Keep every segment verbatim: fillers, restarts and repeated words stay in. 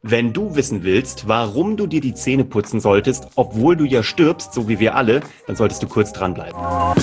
Wenn du wissen willst, warum du dir die Zähne putzen solltest, obwohl du ja stirbst, so wie wir alle, dann solltest du kurz dranbleiben.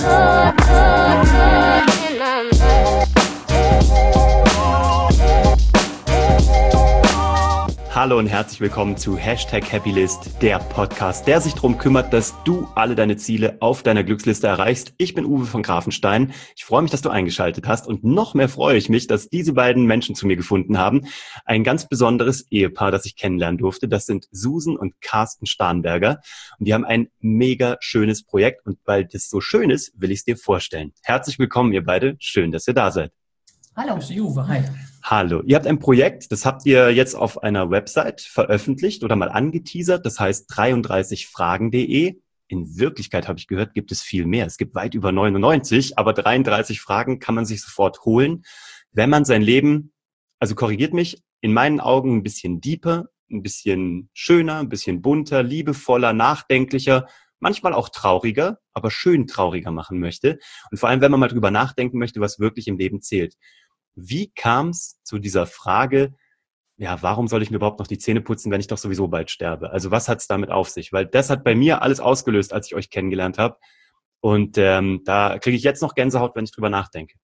Hallo und herzlich willkommen zu Hashtag Happylist, der Podcast, der sich darum kümmert, dass du alle deine Ziele auf deiner Glücksliste erreichst. Ich bin Uwe von Grafenstein. Ich freue mich, dass du eingeschaltet hast und noch mehr freue ich mich, dass diese beiden Menschen zu mir gefunden haben. Ein ganz besonderes Ehepaar, das ich kennenlernen durfte. Das sind Susan und Carsten Starnberger und die haben ein mega schönes Projekt und weil das so schön ist, will ich es dir vorstellen. Herzlich willkommen, ihr beide. Schön, dass ihr da seid. Hallo, Uwe. Hi. Hallo. Ihr habt ein Projekt, das habt ihr jetzt auf einer Website veröffentlicht oder mal angeteasert. Das heißt dreiunddreißig fragen punkt de. In Wirklichkeit, habe ich gehört, gibt es viel mehr. Es gibt weit über neunundneunzig, aber dreiunddreißig Fragen kann man sich sofort holen, wenn man sein Leben, also korrigiert mich, in meinen Augen ein bisschen deeper, ein bisschen schöner, ein bisschen bunter, liebevoller, nachdenklicher, manchmal auch trauriger, aber schön trauriger machen möchte. Und vor allem, wenn man mal drüber nachdenken möchte, was wirklich im Leben zählt. Wie kam es zu dieser Frage, ja, warum soll ich mir überhaupt noch die Zähne putzen, wenn ich doch sowieso bald sterbe? Also was hat es damit auf sich? Weil das hat bei mir alles ausgelöst, als ich euch kennengelernt habe. Und ähm, da kriege ich jetzt noch Gänsehaut, wenn ich drüber nachdenke.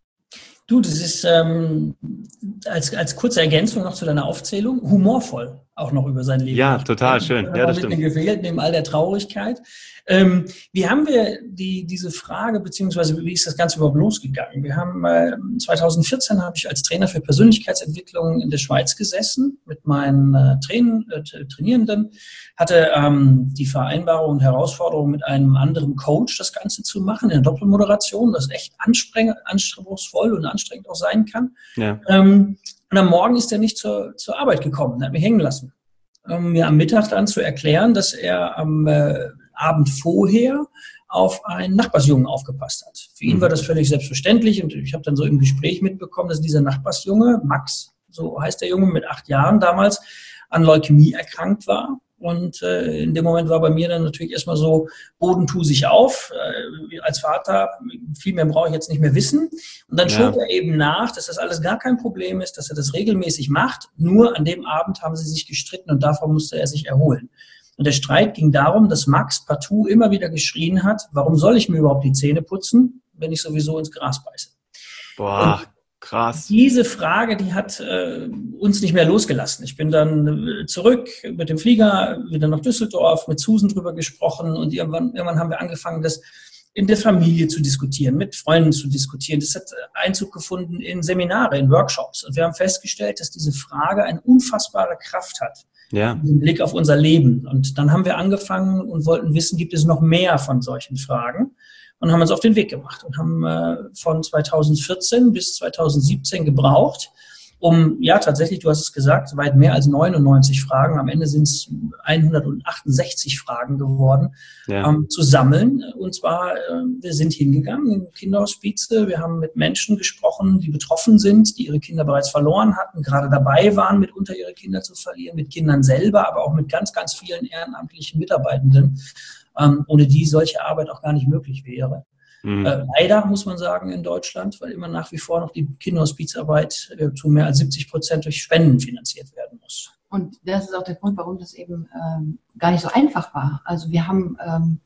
Du, das ist ähm, als, als kurze Ergänzung noch zu deiner Aufzählung humorvoll auch noch über sein Leben. Ja, total schön. Ja, das stimmt. Gefehlt, neben all der Traurigkeit. Ähm, wie haben wir die, diese Frage, beziehungsweise wie ist das Ganze überhaupt losgegangen? Wir haben äh, zweitausendvierzehn habe ich als Trainer für Persönlichkeitsentwicklung in der Schweiz gesessen mit meinen äh, Train, äh, Trainierenden, hatte ähm, die Vereinbarung und Herausforderung mit einem anderen Coach das Ganze zu machen, in der Doppelmoderation, das echt anspruchsvoll und anstrengend auch sein kann. Ja. Ähm, und am Morgen ist er nicht zur, zur Arbeit gekommen, er hat mich hängen lassen. Um mir am Mittag dann zu erklären, dass er am äh, Abend vorher auf einen Nachbarsjungen aufgepasst hat. Für ihn war das völlig selbstverständlich und ich habe dann so im Gespräch mitbekommen, dass dieser Nachbarsjunge, Max, so heißt der Junge, mit acht Jahren damals an Leukämie erkrankt war. Und äh, in dem Moment war bei mir dann natürlich erstmal so, Boden tu sich auf. Äh, als Vater, viel mehr brauche ich jetzt nicht mehr wissen. Und dann ja. schob er eben nach, dass das alles gar kein Problem ist, dass er das regelmäßig macht. Nur an dem Abend haben sie sich gestritten und davon musste er sich erholen. Und der Streit ging darum, dass Max partout immer wieder geschrien hat, warum soll ich mir überhaupt die Zähne putzen, wenn ich sowieso ins Gras beiße? Boah. Und krass. Diese Frage, die hat äh, uns nicht mehr losgelassen. Ich bin dann äh, zurück mit dem Flieger, wieder nach Düsseldorf, mit Susan drüber gesprochen und irgendwann, irgendwann haben wir angefangen, das in der Familie zu diskutieren, mit Freunden zu diskutieren. Das hat Einzug gefunden in Seminare, in Workshops. Und wir haben festgestellt, dass diese Frage eine unfassbare Kraft hat. Ja. Im Blick auf unser Leben. Und dann haben wir angefangen und wollten wissen, gibt es noch mehr von solchen Fragen? Und haben uns auf den Weg gemacht und haben äh, von zweitausendvierzehn bis zweitausendsiebzehn gebraucht, um, ja tatsächlich, du hast es gesagt, weit mehr als neunundneunzig Fragen, am Ende sind es hundertachtundsechzig Fragen geworden, ja. ähm, zu sammeln. Und zwar, äh, wir sind hingegangen in Kinderhospize, wir haben mit Menschen gesprochen, die betroffen sind, die ihre Kinder bereits verloren hatten, gerade dabei waren, mitunter ihre Kinder zu verlieren, mit Kindern selber, aber auch mit ganz, ganz vielen ehrenamtlichen Mitarbeitenden, Ähm, ohne die solche Arbeit auch gar nicht möglich wäre. Mhm. Äh, leider muss man sagen in Deutschland, weil immer nach wie vor noch die Kinderhospizarbeit äh, zu mehr als siebzig Prozent durch Spenden finanziert werden muss. Und das ist auch der Grund, warum das eben ähm, gar nicht so einfach war. Also wir haben ähm,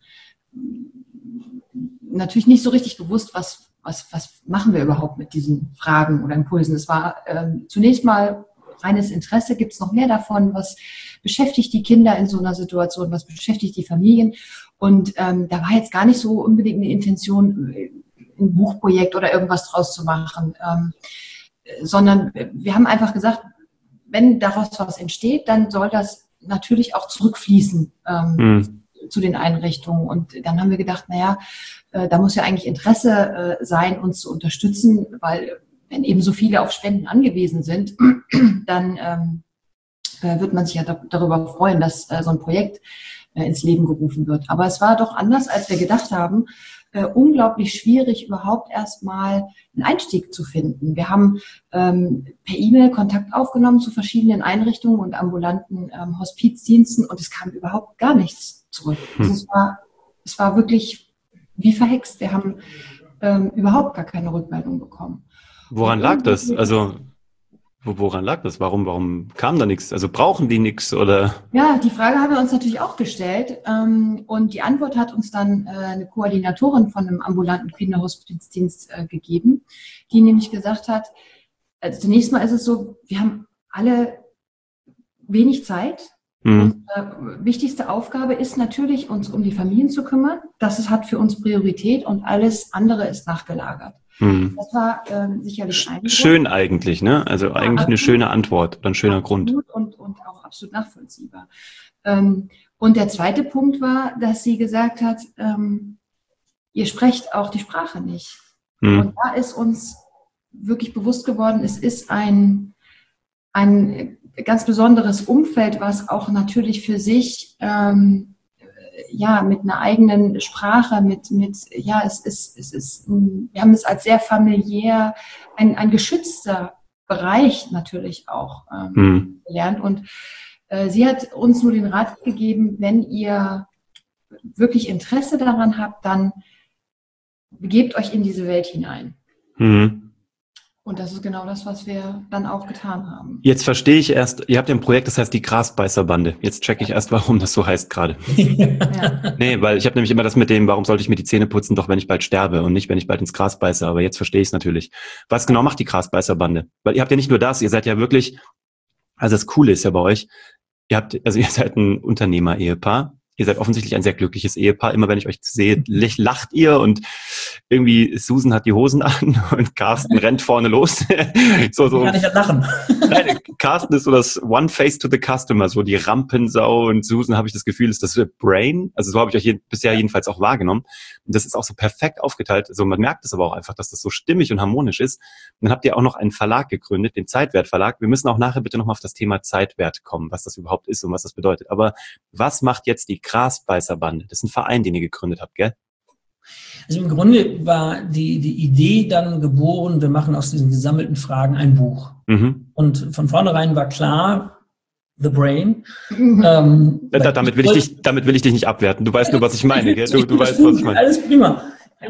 natürlich nicht so richtig gewusst, was, was, was machen wir überhaupt mit diesen Fragen oder Impulsen. Es war ähm, zunächst mal reines Interesse, gibt es noch mehr davon, was beschäftigt die Kinder in so einer Situation, was beschäftigt die Familien. Und ähm, da war jetzt gar nicht so unbedingt eine Intention, ein Buchprojekt oder irgendwas draus zu machen, ähm, sondern wir haben einfach gesagt, wenn daraus was entsteht, dann soll das natürlich auch zurückfließen ähm, mhm. zu den Einrichtungen. Und dann haben wir gedacht, naja, äh, da muss ja eigentlich Interesse äh, sein, uns zu unterstützen, weil wenn eben so viele auf Spenden angewiesen sind, dann ähm, äh, wird man sich ja da, darüber freuen, dass äh, so ein Projekt äh, ins Leben gerufen wird. Aber es war doch anders, als wir gedacht haben, äh, unglaublich schwierig, überhaupt erstmal einen Einstieg zu finden. Wir haben ähm, per E-Mail Kontakt aufgenommen zu verschiedenen Einrichtungen und ambulanten ähm, Hospizdiensten und es kam überhaupt gar nichts zurück. Hm. Also es war, es war wirklich wie verhext. Wir haben ähm, überhaupt gar keine Rückmeldung bekommen. Woran lag das? Also Woran lag das? Warum, warum kam da nichts? Also brauchen die nichts oder? Ja, die Frage haben wir uns natürlich auch gestellt. Und die Antwort hat uns dann eine Koordinatorin von einem ambulanten Kinderhospizdienst gegeben, die nämlich gesagt hat, also zunächst mal ist es so, wir haben alle wenig Zeit. Mhm. Unsere wichtigste Aufgabe ist natürlich, uns um die Familien zu kümmern. Das ist, hat für uns Priorität und alles andere ist nachgelagert. Hm. Das war ähm, sicherlich ein Schön Grund. Eigentlich, ne? Also eigentlich ja, eine schöne Antwort oder ein schöner Grund. Und, und auch absolut nachvollziehbar. Ähm, und der zweite Punkt war, dass sie gesagt hat, ähm, ihr sprecht auch die Sprache nicht. Hm. Und da ist uns wirklich bewusst geworden, es ist ein, ein ganz besonderes Umfeld, was auch natürlich für sich ähm, ja, mit einer eigenen Sprache, mit, mit, ja, es ist, es ist, wir haben es als sehr familiär, ein, ein geschützter Bereich natürlich auch ähm, hm. gelernt. Und äh, sie hat uns nur den Rat gegeben, wenn ihr wirklich Interesse daran habt, dann begebt euch in diese Welt hinein. Hm. Und das ist genau das, was wir dann auch getan haben. Jetzt verstehe ich erst, ihr habt ja ein Projekt, das heißt die Grasbeißerbande. Jetzt checke ich erst, warum das so heißt gerade. Ja. Nee, weil ich habe nämlich immer das mit dem, warum sollte ich mir die Zähne putzen, doch wenn ich bald sterbe und nicht, wenn ich bald ins Gras beiße. Aber jetzt verstehe ich es natürlich. Was genau macht die Grasbeißerbande? Weil ihr habt ja nicht nur das, ihr seid ja wirklich, also das Coole ist ja bei euch, ihr habt, also ihr seid ein Unternehmer-Ehepaar. Ihr seid offensichtlich ein sehr glückliches Ehepaar. Immer wenn ich euch sehe, lacht ihr und irgendwie Susan hat die Hosen an und Carsten rennt vorne los. so, so. Kann ich ja lachen. Nein, Carsten ist so das One Face to the Customer, so die Rampensau und Susan, habe ich das Gefühl, ist das Brain. Also so habe ich euch je, bisher jedenfalls auch wahrgenommen. Und das ist auch so perfekt aufgeteilt. Also man merkt es aber auch einfach, dass das so stimmig und harmonisch ist. Und dann habt ihr auch noch einen Verlag gegründet, den Zeitwert Verlag. Wir müssen auch nachher bitte nochmal auf das Thema Zeitwert kommen, was das überhaupt ist und was das bedeutet. Aber was macht jetzt die Grasbeißerbande? Das ist ein Verein, den ihr gegründet habt, gell? Also im Grunde war die, die Idee dann geboren, wir machen aus diesen gesammelten Fragen ein Buch. Mhm. Und von vornherein war klar, The Brain. Mhm. Ähm, da, damit, will ich dich, damit will ich dich nicht abwerten. Du weißt nur, was ich meine, gell? Du, du weißt, was ich meine. Alles prima.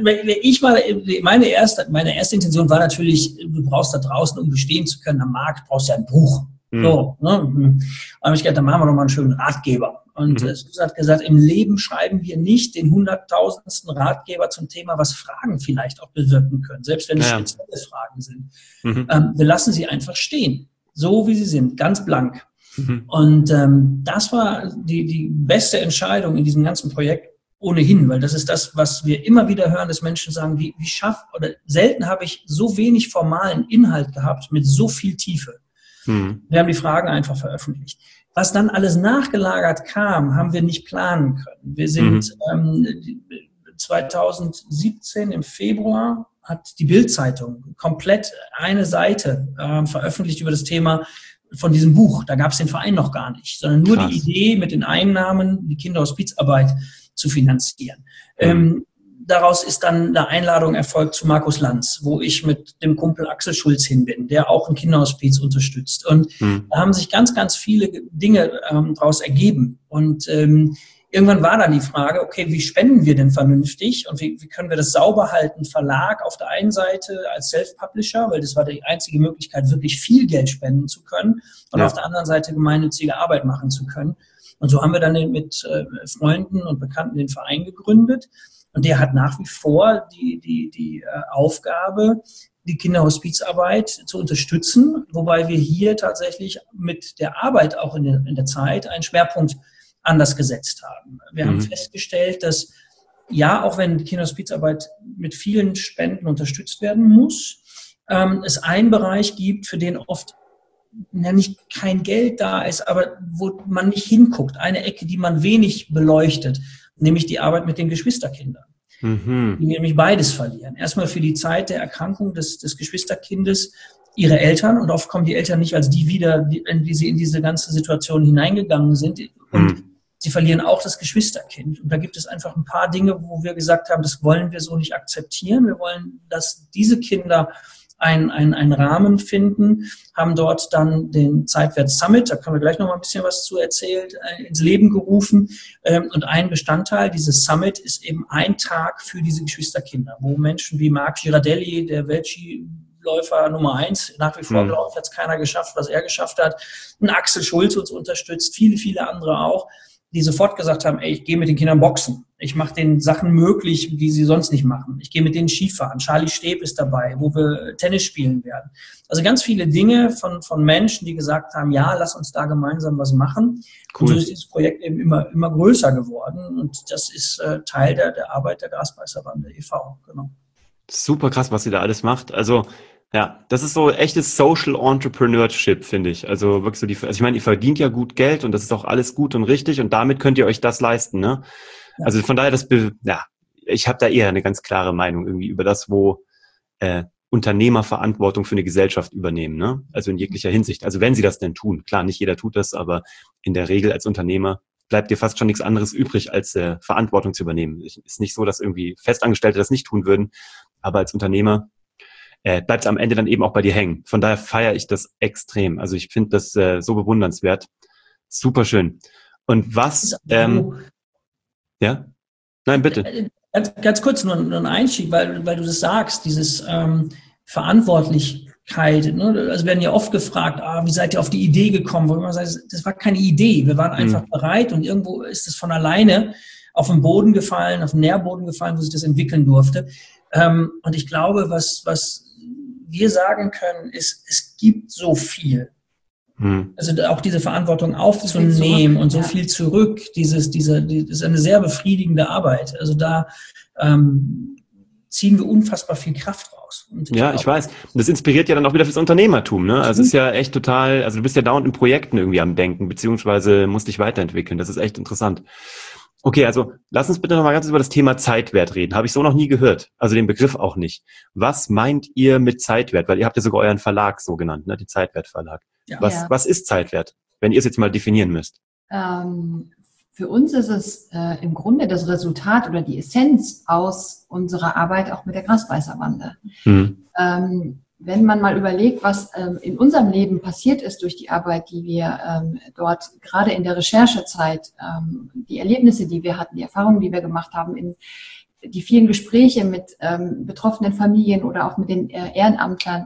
Ich war, meine erste, meine erste Intention war natürlich, du brauchst da draußen, um bestehen zu können am Markt, brauchst du ja ein Buch. Mhm. So, ne? Und habe ich gedacht, dann machen wir doch mal einen schönen Ratgeber. Und mhm. Susan hat gesagt, im Leben schreiben wir nicht den hunderttausendsten Ratgeber zum Thema, was Fragen vielleicht auch bewirken können, selbst wenn es ja. spezielle Fragen sind. Mhm. Ähm, wir lassen sie einfach stehen, so wie sie sind, ganz blank. Mhm. Und ähm, das war die, die beste Entscheidung in diesem ganzen Projekt ohnehin, weil das ist das, was wir immer wieder hören, dass Menschen sagen, wie, wie schafft, oder selten habe ich so wenig formalen Inhalt gehabt mit so viel Tiefe. Mhm. Wir haben die Fragen einfach veröffentlicht. Was dann alles nachgelagert kam, haben wir nicht planen können. Wir sind mhm. ähm, zweitausendsiebzehn im Februar hat die Bild-Zeitung komplett eine Seite äh, veröffentlicht über das Thema von diesem Buch. Da gab es den Verein noch gar nicht, sondern nur Krass. Die Idee, mit den Einnahmen die Kinderhospizarbeit zu finanzieren. Mhm. Ähm, Daraus ist dann eine Einladung erfolgt zu Markus Lanz, wo ich mit dem Kumpel Axel Schulz hin bin, der auch ein Kinderhospiz unterstützt. Und hm. da haben sich ganz, ganz viele Dinge ähm, daraus ergeben. Und ähm, irgendwann war dann die Frage, okay, wie spenden wir denn vernünftig und wie, wie können wir das sauber halten? Verlag auf der einen Seite als Self-Publisher, weil das war die einzige Möglichkeit, wirklich viel Geld spenden zu können. Und ja. auf der anderen Seite gemeinnützige Arbeit machen zu können. Und so haben wir dann mit äh, Freunden und Bekannten den Verein gegründet. Und der hat nach wie vor die, die, die äh, Aufgabe, die Kinderhospizarbeit zu unterstützen, wobei wir hier tatsächlich mit der Arbeit auch in der, in der Zeit einen Schwerpunkt anders gesetzt haben. Wir mhm. haben festgestellt, dass ja, auch wenn Kinderhospizarbeit mit vielen Spenden unterstützt werden muss, ähm, es einen Bereich gibt, für den oft ja, nicht kein Geld da ist, aber wo man nicht hinguckt, eine Ecke, die man wenig beleuchtet, nämlich die Arbeit mit den Geschwisterkindern, mhm. die nämlich beides verlieren. Erstmal für die Zeit der Erkrankung des, des Geschwisterkindes ihre Eltern und oft kommen die Eltern nicht als die wieder, die, die sie in diese ganze Situation hineingegangen sind und mhm. sie verlieren auch das Geschwisterkind. Und da gibt es einfach ein paar Dinge, wo wir gesagt haben, das wollen wir so nicht akzeptieren. Wir wollen, dass diese Kinder einen, einen, einen Rahmen finden, haben dort dann den Zeitwert Summit, da können wir gleich noch mal ein bisschen was zu erzählen, ins Leben gerufen. Und ein Bestandteil dieses Summit ist eben ein Tag für diese Geschwisterkinder, wo Menschen wie Marc Girardelli, der Weltski Läufer Nummer eins. Nach wie vor, Mhm. glaube ich, hat es keiner geschafft, was er geschafft hat. Und Axel Schulz uns unterstützt, viele, viele andere auch, die sofort gesagt haben, ey, ich gehe mit den Kindern boxen. Ich mache denen Sachen möglich, die sie sonst nicht machen. Ich gehe mit denen Skifahren. Charlie Steb ist dabei, wo wir Tennis spielen werden. Also ganz viele Dinge von, von Menschen, die gesagt haben, ja, lass uns da gemeinsam was machen. Cool. Und so ist dieses Projekt eben immer, immer größer geworden. Und das ist äh, Teil der, der Arbeit der Grasbeißerbande e V Genau. Super krass, was ihr da alles macht. Also, ja, das ist so echtes Social Entrepreneurship, finde ich. Also wirklich so die, also ich meine, ihr verdient ja gut Geld und das ist auch alles gut und richtig und damit könnt ihr euch das leisten, ne? Ja. Also von daher, das, be- ja, ich habe da eher eine ganz klare Meinung irgendwie über das, wo äh, Unternehmer Verantwortung für eine Gesellschaft übernehmen, ne? Also in jeglicher Hinsicht. Also wenn sie das denn tun. Klar, nicht jeder tut das, aber in der Regel als Unternehmer bleibt dir fast schon nichts anderes übrig, als äh, Verantwortung zu übernehmen. Es ist nicht so, dass irgendwie Festangestellte das nicht tun würden, aber als Unternehmer äh, bleibt es am Ende dann eben auch bei dir hängen. Von daher feiere ich das extrem. Also ich finde das äh, so bewundernswert. Super schön. Und was, ähm, ja? Nein, bitte. Ganz, ganz kurz nur, nur ein Einstieg, weil, weil du das sagst, dieses ähm, Verantwortlichkeit. Ne? Also werden ja oft gefragt, ah, wie seid ihr auf die Idee gekommen? Wo man sagt, das war keine Idee. Wir waren einfach mhm. bereit und irgendwo ist es von alleine auf den Boden gefallen, auf den Nährboden gefallen, wo sich das entwickeln durfte. Ähm, und ich glaube, was, was wir sagen können, ist, es gibt so viel. Hm. Also auch diese Verantwortung aufzunehmen so und so ja. viel zurück, dieses, diese, die, das ist eine sehr befriedigende Arbeit. Also da ähm, ziehen wir unfassbar viel Kraft raus. Und ich ja, glaube, ich weiß. Und das inspiriert ja dann auch wieder fürs Unternehmertum, ne? Also es ist ja echt total, also du bist ja dauernd in Projekten irgendwie am Denken, beziehungsweise musst dich weiterentwickeln. Das ist echt interessant. Okay, also lass uns bitte noch mal ganz über das Thema Zeitwert reden. Habe ich so noch nie gehört. Also den Begriff auch nicht. Was meint ihr mit Zeitwert? Weil ihr habt ja sogar euren Verlag so genannt, ne? Die Zeitwert-Verlag. Ja. Was, ja. was ist Zeitwert, wenn ihr es jetzt mal definieren müsst? Ähm, für uns ist es äh, im Grunde das Resultat oder die Essenz aus unserer Arbeit auch mit der Grasbeißerbande. Hm. Ähm, wenn man mal überlegt, was ähm, in unserem Leben passiert ist durch die Arbeit, die wir ähm, dort gerade in der Recherchezeit, ähm, die Erlebnisse, die wir hatten, die Erfahrungen, die wir gemacht haben, in die vielen Gespräche mit ähm, betroffenen Familien oder auch mit den äh, Ehrenamtlern,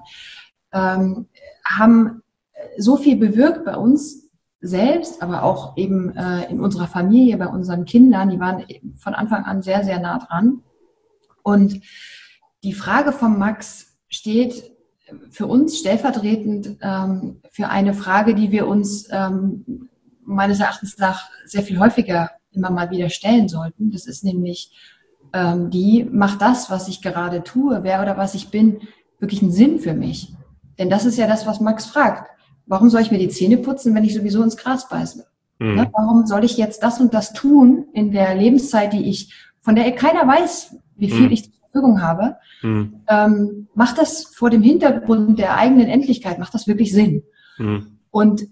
ähm, haben so viel bewirkt bei uns selbst, aber auch eben äh, in unserer Familie, bei unseren Kindern. Die waren von Anfang an sehr, sehr nah dran. Und die Frage von Max steht für uns stellvertretend ähm, für eine Frage, die wir uns ähm, meines Erachtens nach sehr viel häufiger immer mal wieder stellen sollten. Das ist nämlich ähm, die, macht das, was ich gerade tue, wer oder was ich bin, wirklich einen Sinn für mich? Denn das ist ja das, was Max fragt. Warum soll ich mir die Zähne putzen, wenn ich sowieso ins Gras beiße? Mhm. Ne? Warum soll ich jetzt das und das tun in der Lebenszeit, die ich, von der keiner weiß, wie viel mhm. ich zur Verfügung habe? Mhm. Ähm, macht das vor dem Hintergrund der eigenen Endlichkeit, macht das wirklich Sinn? Mhm. Und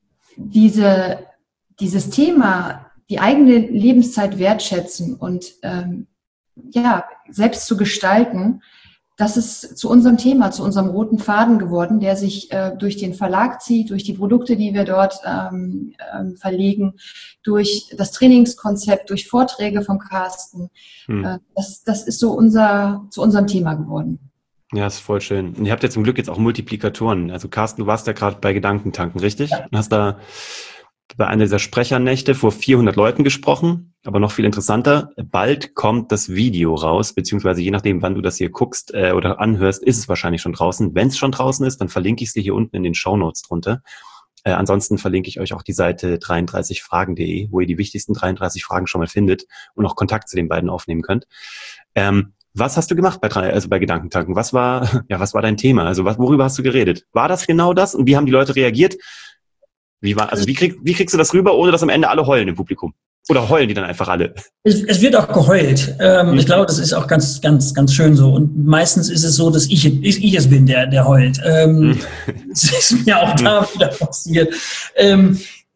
diese, dieses Thema, die eigene Lebenszeit wertschätzen und ähm, ja, selbst zu gestalten, das ist zu unserem Thema, zu unserem roten Faden geworden, der sich äh, durch den Verlag zieht, durch die Produkte, die wir dort ähm, ähm, verlegen, durch das Trainingskonzept, durch Vorträge von Carsten. Hm. Äh, das, das ist so unser, zu unserem Thema geworden. Ja, ist voll schön. Und ihr habt ja zum Glück jetzt auch Multiplikatoren. Also Carsten, du warst ja gerade bei Gedankentanken, richtig? Ja. Und hast da bei einer dieser Sprechernächte vor vierhundert Leuten gesprochen. Aber noch viel interessanter, bald kommt das Video raus, beziehungsweise je nachdem, wann du das hier guckst äh, oder anhörst, ist es wahrscheinlich schon draußen. Wenn es schon draußen ist, dann verlinke ich es dir hier unten in den Shownotes drunter. Äh, ansonsten verlinke ich euch auch die Seite dreiunddreißig fragen punkt de, wo ihr die wichtigsten dreiunddreißig Fragen schon mal findet und auch Kontakt zu den beiden aufnehmen könnt. Ähm, was hast du gemacht bei drei, also bei Gedankentanken? Was war, ja, was war dein Thema? Also was, worüber hast du geredet? War das genau das? Und wie haben die Leute reagiert? Wie war, also wie, krieg, wie kriegst du das rüber, ohne dass am Ende alle heulen im Publikum? Oder heulen die dann einfach alle? Es, es wird auch geheult. Ähm, mhm. Ich glaube, das ist auch ganz, ganz, ganz schön so. Und meistens ist es so, dass ich, ich, ich es bin, der, der heult. Ähm, mhm. Das ist mir auch da wieder passiert. Ähm,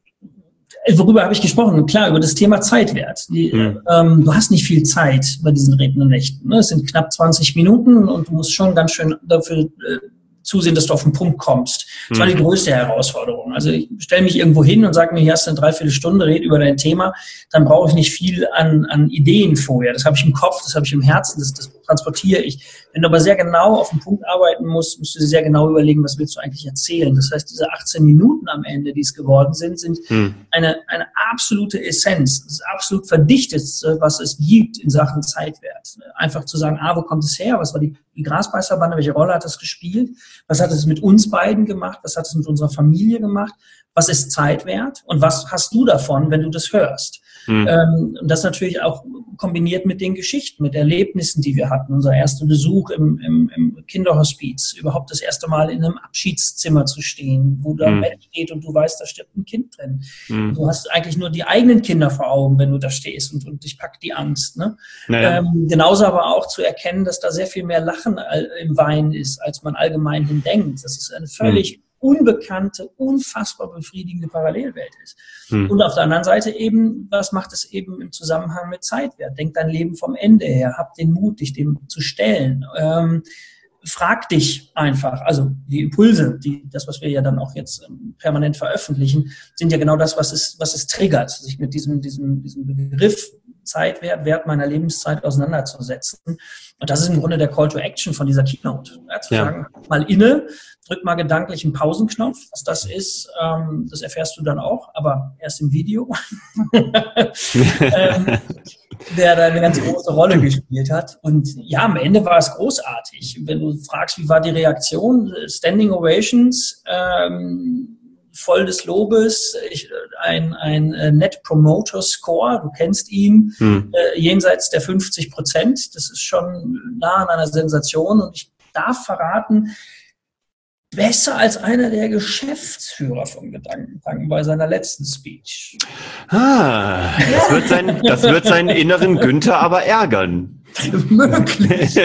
worüber habe ich gesprochen? Klar, über das Thema Zeitwert. Die, mhm. ähm, du hast nicht viel Zeit bei diesen Redenden Nächten. Ne? Es sind knapp zwanzig Minuten und du musst schon ganz schön dafür äh, zusehen, dass du auf den Punkt kommst. Das war die größte Herausforderung. Also ich stelle mich irgendwo hin und sage mir, hier hast du eine Dreiviertelstunde, red über dein Thema, dann brauche ich nicht viel an, an Ideen vorher. Das habe ich im Kopf, das habe ich im Herzen, das, das transportiere ich. Wenn du aber sehr genau auf den Punkt arbeiten musst, musst du dir sehr genau überlegen, was willst du eigentlich erzählen. Das heißt, diese achtzehn Minuten am Ende, die es geworden sind, sind hm. eine, eine absolute Essenz, das absolut Verdichtetste, was es gibt in Sachen Zeitwert. Einfach zu sagen, ah, wo kommt es her? Was war die, die Grasbeißerbande? Welche Rolle hat das gespielt? Was hat es mit uns beiden gemacht? Was hat es mit unserer Familie gemacht? Was ist Zeitwert? Und was hast du davon, wenn du das hörst? Hm. Ähm, das natürlich auch kombiniert mit den Geschichten, mit Erlebnissen, die wir hatten. Unser erster Besuch im, im, im Kinderhospiz, überhaupt das erste Mal in einem Abschiedszimmer zu stehen, wo da ein hm. Bett steht und du weißt, da stirbt ein Kind drin. Hm. Du hast eigentlich nur die eigenen Kinder vor Augen, wenn du da stehst und, und dich packt die Angst. Ne? Naja. Ähm, genauso aber auch zu erkennen, dass da sehr viel mehr Lachen im Wein ist, als man allgemein hin denkt. Das ist eine völlig hm. unbekannte, unfassbar befriedigende Parallelwelt ist. Hm. Und auf der anderen Seite eben, was macht es eben im Zusammenhang mit Zeitwert? Denk dein Leben vom Ende her, hab den Mut, dich dem zu stellen. Ähm, frag dich einfach, also die Impulse, die, das, was wir ja dann auch jetzt ähm, permanent veröffentlichen, sind ja genau das, was es, was es triggert, sich mit diesem, diesem, diesem Begriff Zeitwert, Wert meiner Lebenszeit auseinanderzusetzen. Und das ist im Grunde der Call to Action von dieser Keynote. Ja, zu ja. sagen, mal inne, drück mal gedanklich einen Pausenknopf. Was das ist, ähm, das erfährst du dann auch, aber erst im Video, ähm, der da eine ganz große Rolle gespielt hat. Und ja, am Ende war es großartig. Wenn du fragst, wie war die Reaktion? Standing Ovations, ähm, voll des Lobes, ich, ein, ein Net Promoter Score, du kennst ihn, hm. äh, jenseits der fünfzig Prozent. Das ist schon nah an einer Sensation und ich darf verraten, besser als einer der Geschäftsführer von Gedankentanken bei seiner letzten Speech. Ah, das wird, sein, das wird seinen inneren Günther aber ärgern. Möglich.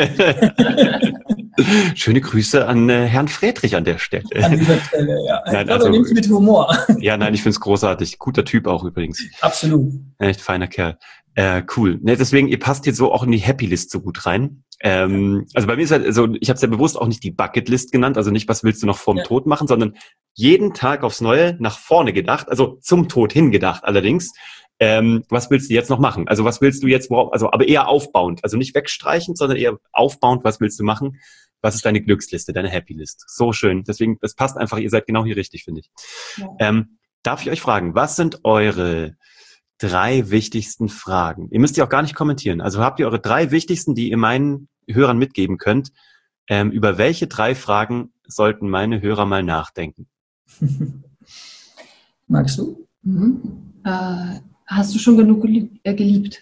Schöne Grüße an äh, Herrn Friedrich an der Stelle. An dieser Stelle, ja. Nein, ich also, nimm's mit Humor. Ja, nein, ich finde es großartig. Guter Typ auch übrigens. Absolut. Echt feiner Kerl. Äh, cool. Ne, deswegen, ihr passt jetzt so auch in die Happy List so gut rein. Ähm, also bei mir ist halt, also ich habe es ja bewusst auch nicht die Bucket List genannt, also nicht, was willst du noch vorm ja. Tod machen, sondern jeden Tag aufs Neue nach vorne gedacht, also zum Tod hingedacht allerdings. Ähm, was willst du jetzt noch machen? Also was willst du jetzt, also aber eher aufbauend, also nicht wegstreichend, sondern eher aufbauend, was willst du machen? Was ist deine Glücksliste, deine Happy List? So schön. Deswegen, das passt einfach, ihr seid genau hier richtig, finde ich. Ja. Ähm, darf ich euch fragen, was sind eure drei wichtigsten Fragen? Ihr müsst die auch gar nicht kommentieren. Also habt ihr eure drei wichtigsten, die ihr meinen Hörern mitgeben könnt? Ähm, über welche drei Fragen sollten meine Hörer mal nachdenken? Magst du? Mhm. Äh, hast du schon genug gelieb- äh, geliebt?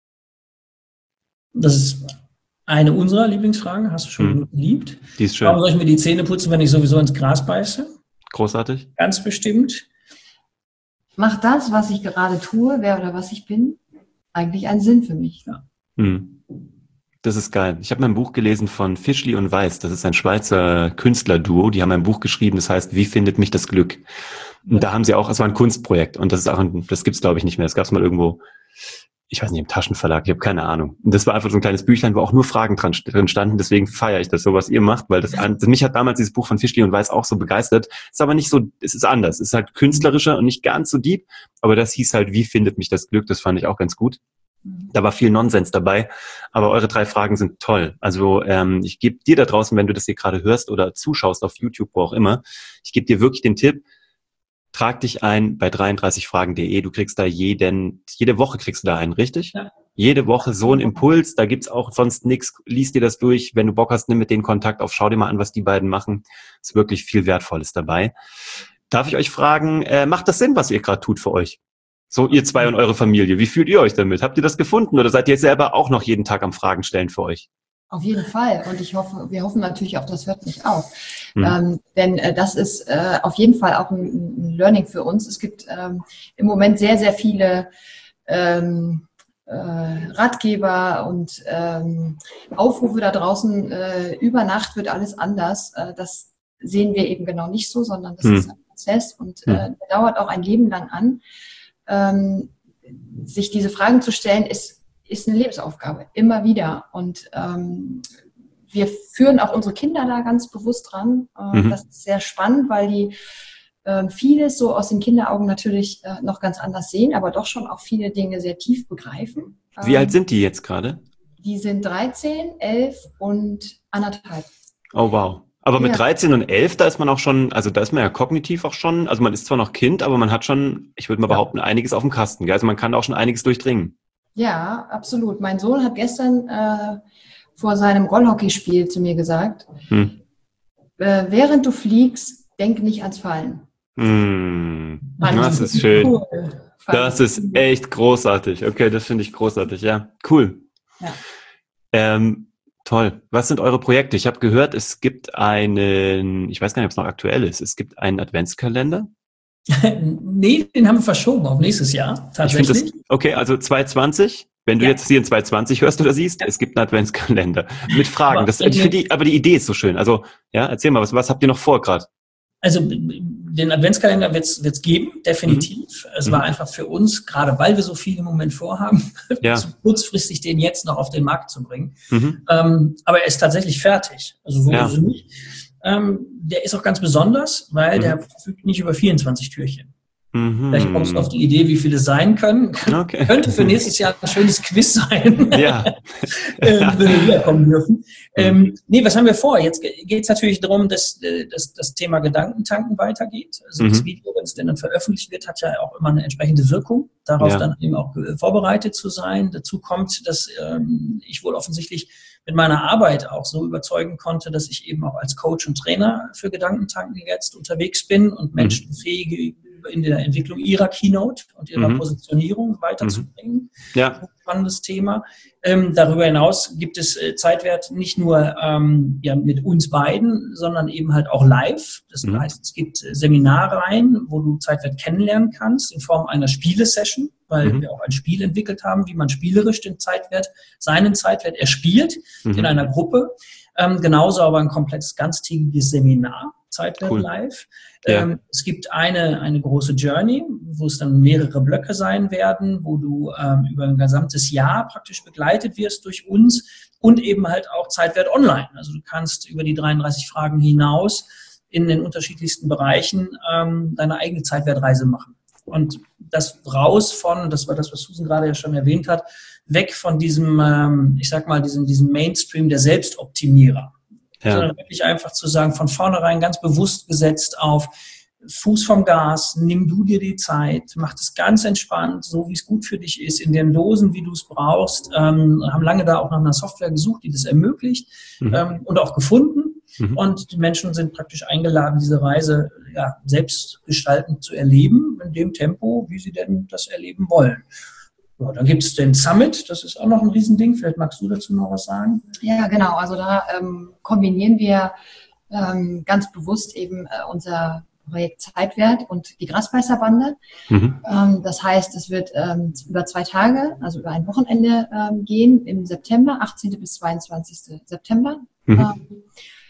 Das ist eine unserer Lieblingsfragen. Hast du schon hm. genug geliebt? Die ist schön. Warum soll ich mir die Zähne putzen, wenn ich sowieso ins Gras beiße? Großartig. Ganz bestimmt. Macht das, was ich gerade tue, wer oder was ich bin, eigentlich einen Sinn für mich? Ja. Hm. Das ist geil. Ich habe mein Buch gelesen von Fischli und Weiß. Das ist ein Schweizer Künstlerduo. Die haben ein Buch geschrieben, das heißt, wie findet mich das Glück? Und ja. da haben sie auch, es war ein Kunstprojekt und das ist auch ein, das gibt's glaube ich nicht mehr. Das gab's mal irgendwo, ich weiß nicht, im Taschenverlag, ich habe keine Ahnung. Und das war einfach so ein kleines Büchlein, wo auch nur Fragen dran, drin standen. Deswegen feiere ich das so, was ihr macht, weil das, das mich hat damals dieses Buch von Fischli und Weiß auch so begeistert. Ist aber nicht so, es ist anders. Es ist halt künstlerischer und nicht ganz so deep. Aber das hieß halt, wie findet mich das Glück? Das fand ich auch ganz gut. Da war viel Nonsens dabei, aber eure drei Fragen sind toll. Also ähm, ich gebe dir da draußen, wenn du das hier gerade hörst oder zuschaust auf YouTube, wo auch immer, ich gebe dir wirklich den Tipp, trag dich ein bei dreiunddreißig fragen punkt de. Du kriegst da jeden, jede Woche kriegst du da einen, richtig? Ja. Jede Woche so ein Impuls, da gibt's auch sonst nichts. Lies dir das durch, wenn du Bock hast, nimm mit denen Kontakt auf, schau dir mal an, was die beiden machen. Ist wirklich viel Wertvolles dabei. Darf ich euch fragen, äh, macht das Sinn, was ihr gerade tut für euch? So, ihr zwei und eure Familie. Wie fühlt ihr euch damit? Habt ihr das gefunden oder seid ihr selber auch noch jeden Tag am Fragen stellen für euch? Auf jeden Fall. Und ich hoffe, wir hoffen natürlich auch, das hört nicht auf. Hm. Ähm, denn äh, das ist äh, auf jeden Fall auch ein, ein Learning für uns. Es gibt ähm, im Moment sehr, sehr viele ähm, äh, Ratgeber und ähm, Aufrufe da draußen. Äh, über Nacht wird alles anders. Äh, das sehen wir eben genau nicht so, sondern das hm. ist ein Prozess und äh, der dauert auch ein Leben lang an. Ähm, sich diese Fragen zu stellen, ist, ist eine Lebensaufgabe, immer wieder. Und ähm, wir führen auch unsere Kinder da ganz bewusst dran. Äh, mhm. Das ist sehr spannend, weil die äh, vieles so aus den Kinderaugen natürlich äh, noch ganz anders sehen, aber doch schon auch viele Dinge sehr tief begreifen. Wie ähm, alt sind die jetzt gerade? Die sind dreizehn, elf und anderthalb. Oh, wow. Aber mit ja. dreizehn und elf, da ist man auch schon, also da ist man ja kognitiv auch schon, also man ist zwar noch Kind, aber man hat schon, ich würde mal ja. behaupten, einiges auf dem Kasten. Gell? Also man kann auch schon einiges durchdringen. Ja, absolut. Mein Sohn hat gestern äh, vor seinem Rollhockeyspiel zu mir gesagt, hm. äh, während du fliegst, denk nicht ans Fallen. Hm. Das ist schön. Cool. Das ist echt großartig. Okay, das finde ich großartig. Ja, cool. Ja. Ähm, Toll. Was sind eure Projekte? Ich habe gehört, es gibt einen, ich weiß gar nicht, ob es noch aktuell ist, es gibt einen Adventskalender. Nee, den haben wir verschoben auf nächstes Jahr, tatsächlich. Ich das, okay, also zwanzig zwanzig, wenn du ja. jetzt hier in zwanzig zwanzig hörst oder siehst, ja. es gibt einen Adventskalender mit Fragen. Das, ich finde die, aber die Idee ist so schön. Also, ja, erzähl mal, was, was habt ihr noch vor gerade? Also den Adventskalender wird es geben, definitiv. Mhm. Es mhm. war einfach für uns, gerade weil wir so viel im Moment vorhaben, ja. zu kurzfristig den jetzt noch auf den Markt zu bringen. Mhm. Ähm, aber er ist tatsächlich fertig. Also so ja. ist es nicht. Ähm, der ist auch ganz besonders, weil mhm. der verfügt nicht über vierundzwanzig Türchen. Mhm. Vielleicht kommst du auf die Idee, wie viele es sein können. Okay. Könnte für nächstes Jahr ein schönes Quiz sein. Ja. ähm, wenn wir wiederkommen dürfen. Mhm. Ähm, nee, was haben wir vor? Jetzt geht es natürlich darum, dass, dass das Thema Gedankentanken weitergeht. Also mhm. das Video, wenn es denn dann veröffentlicht wird, hat ja auch immer eine entsprechende Wirkung, darauf ja. dann eben auch vorbereitet zu sein. Dazu kommt, dass ähm, ich wohl offensichtlich mit meiner Arbeit auch so überzeugen konnte, dass ich eben auch als Coach und Trainer für Gedankentanken jetzt unterwegs bin und Menschen fähige in der Entwicklung ihrer Keynote und ihrer mhm. Positionierung weiterzubringen. Mhm. Ja. Spannendes Thema. Ähm, darüber hinaus gibt es äh, Zeitwert nicht nur ähm, ja, mit uns beiden, sondern eben halt auch live. Das mhm. heißt, es gibt äh, Seminarreihen, wo du Zeitwert kennenlernen kannst in Form einer Spielesession, weil mhm. wir auch ein Spiel entwickelt haben, wie man spielerisch den Zeitwert, seinen Zeitwert erspielt mhm. in einer Gruppe. Ähm, genauso aber ein komplettes ganztägiges Seminar. Zeitwert cool. live. Ja. Ähm, es gibt eine, eine große Journey, wo es dann mehrere Blöcke sein werden, wo du ähm, über ein gesamtes Jahr praktisch begleitet wirst durch uns und eben halt auch Zeitwert online. Also du kannst über die dreiunddreißig Fragen hinaus in den unterschiedlichsten Bereichen ähm, deine eigene Zeitwertreise machen. Und das raus von, das war das, was Susan gerade ja schon erwähnt hat, weg von diesem, ähm, ich sag mal, diesem, diesem Mainstream der Selbstoptimierer. Ja. Sondern wirklich einfach zu sagen, von vornherein ganz bewusst gesetzt auf Fuß vom Gas, nimm du dir die Zeit, mach das ganz entspannt, so wie es gut für dich ist, in den Dosen, wie du es brauchst. Ähm, haben lange da auch nach einer Software gesucht, die das ermöglicht mhm. ähm, und auch gefunden. Mhm. Und die Menschen sind praktisch eingeladen, diese Reise ja, selbstgestaltend zu erleben, in dem Tempo, wie sie denn das erleben wollen. Ja, dann gibt es den Summit, das ist auch noch ein Riesending. Vielleicht magst du dazu noch was sagen? Ja, genau. Also da ähm, kombinieren wir ähm, ganz bewusst eben äh, unser Projekt Zeitwert und die Grasbeißerbande. Mhm. Ähm, das heißt, es wird ähm, über zwei Tage, also über ein Wochenende ähm, gehen im September, achtzehnten bis zweiundzwanzigsten September. Mhm. Ähm,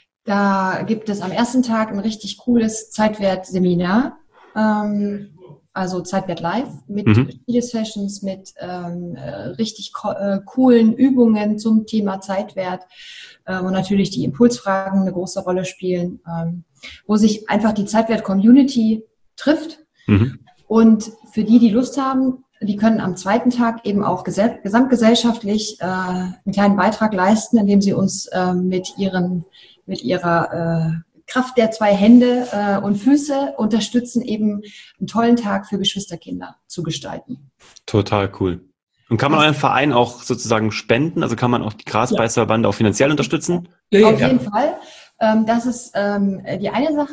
da gibt es am ersten Tag ein richtig cooles Zeitwert-Seminar. Ähm, Also Zeitwert live mit mhm. Video-Sessions, mit ähm, richtig co- äh, coolen Übungen zum Thema Zeitwert, äh, und natürlich die Impulsfragen eine große Rolle spielen, ähm, wo sich einfach die Zeitwert-Community trifft. Mhm. Und für die, die Lust haben, die können am zweiten Tag eben auch gesell- gesamtgesellschaftlich äh, einen kleinen Beitrag leisten, indem sie uns äh, mit ihren, mit ihrer äh, Kraft der zwei Hände äh, und Füße unterstützen, eben einen tollen Tag für Geschwisterkinder zu gestalten. Total cool. Und kann man euren Verein auch sozusagen spenden? Also kann man auch die Grasbeißerbande ja. auch finanziell unterstützen? Ja, ja, Auf jeden ja. Fall. Ähm, das ist ähm, die eine Sache.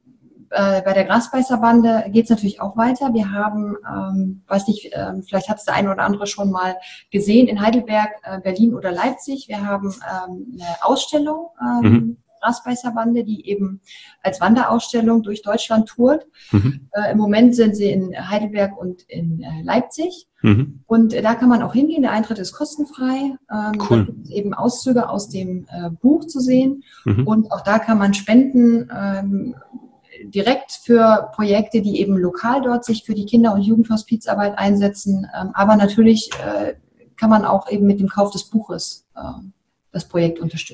Äh, bei der Grasbeißerbande geht es natürlich auch weiter. Wir haben, ähm, weiß nicht, äh, vielleicht hat es der eine oder andere schon mal gesehen, in Heidelberg, äh, Berlin oder Leipzig. Wir haben ähm, eine Ausstellung, ähm, mhm. Grasbeißerbande, die eben als Wanderausstellung durch Deutschland tourt. Mhm. Äh, Im Moment sind sie in Heidelberg und in äh, Leipzig. Mhm. Und äh, da kann man auch hingehen. Der Eintritt ist kostenfrei. Ähm, cool. Da gibt es eben Auszüge aus dem äh, Buch zu sehen. Mhm. Und auch da kann man spenden, ähm, direkt für Projekte, die eben lokal dort sich für die Kinder- und Jugendhospizarbeit einsetzen. Ähm, aber natürlich äh, kann man auch eben mit dem Kauf des Buches äh, das Projekt unterstützen.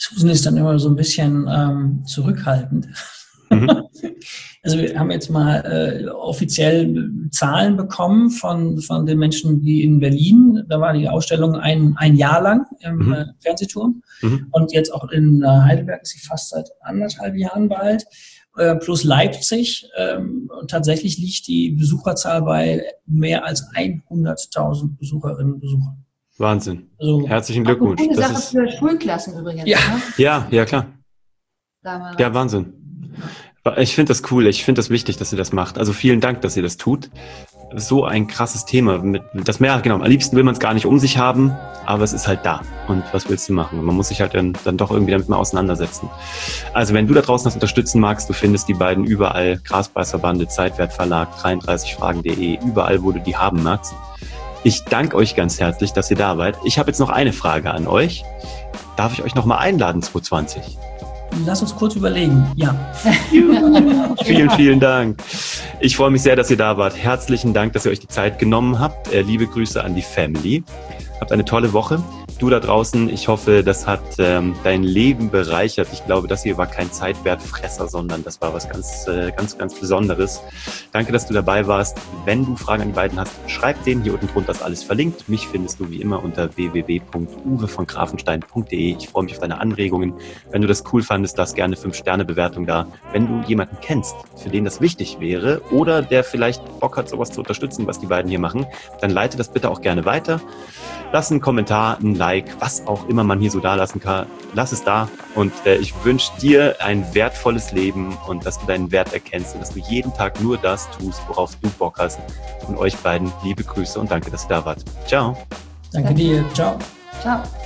Susan ist dann immer so ein bisschen ähm, zurückhaltend. Mhm. Also wir haben jetzt mal äh, offiziell Zahlen bekommen von, von den Menschen, die in Berlin, da war die Ausstellung ein, ein Jahr lang im mhm. äh, Fernsehturm mhm. und jetzt auch in äh, Heidelberg ist sie fast seit anderthalb Jahren bald, äh, plus Leipzig ähm, und tatsächlich liegt die Besucherzahl bei mehr als hunderttausend Besucherinnen und Besuchern. Wahnsinn. Also, herzlichen Glückwunsch. Eine Sache ist für Schulklassen übrigens. Ja, ne? ja, ja, klar. Ja, Wahnsinn. Ich finde das cool, ich finde das wichtig, dass ihr das macht. Also vielen Dank, dass ihr das tut. So ein krasses Thema. Mit, das mehr, genau, am liebsten will man es gar nicht um sich haben, aber es ist halt da. Und was willst du machen? Man muss sich halt dann, dann doch irgendwie damit mal auseinandersetzen. Also wenn du da draußen das unterstützen magst, du findest die beiden überall, Grasbeißerbande, Zeitwert Verlag, dreiunddreißig fragen punkt de, überall, wo du die haben magst. Ich danke euch ganz herzlich, dass ihr da seid. Ich habe jetzt noch eine Frage an euch. Darf ich euch noch mal einladen, zwanzig zwanzig? Lass uns kurz überlegen. Ja. Vielen, vielen Dank. Ich freue mich sehr, dass ihr da wart. Herzlichen Dank, dass ihr euch die Zeit genommen habt. Äh, liebe Grüße an die Family. Habt eine tolle Woche. Du da draußen, ich hoffe, das hat ähm, dein Leben bereichert. Ich glaube, das hier war kein Zeitwertfresser, sondern das war was ganz, äh, ganz, ganz Besonderes. Danke, dass du dabei warst. Wenn du Fragen an die beiden hast, schreib denen. Hier unten drunter ist alles verlinkt. Mich findest du wie immer unter w w w punkt uwe von grafenstein punkt de. Ich freue mich auf deine Anregungen. Wenn du das cool fandest, lass gerne fünf Sterne Bewertung da. Wenn du jemanden kennst, für den das wichtig wäre oder der vielleicht Bock hat, sowas zu unterstützen, was die beiden hier machen, dann leite das bitte auch gerne weiter. Lass einen Kommentar, ein Like, was auch immer man hier so da lassen kann. Lass es da und äh, ich wünsche dir ein wertvolles Leben und dass du deinen Wert erkennst und dass du jeden Tag nur das tust, worauf du Bock hast. Und euch beiden liebe Grüße und danke, dass ihr da wart. Ciao. Danke dir. Ciao. Ciao.